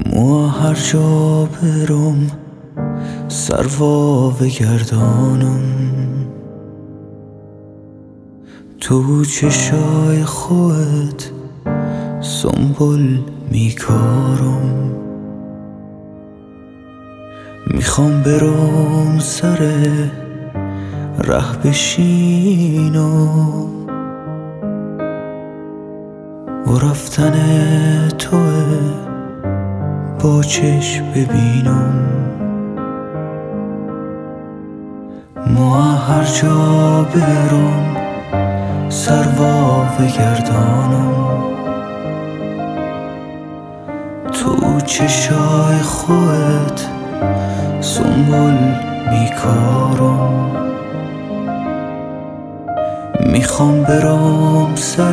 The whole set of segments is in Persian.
مو هر جا برم سروا بگردانم، تو چشای خودت سنبول میکارم. میخوام برم سر ره بشینم و رفتن توه با چشم ببینم. ما هر جا برم سروا بگردانم، تو چشای خودت سنبول میکارم. میخوام برم سر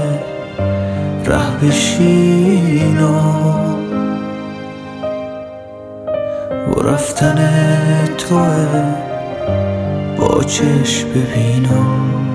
ره بشینم و رفتن توه با چشم ببینم.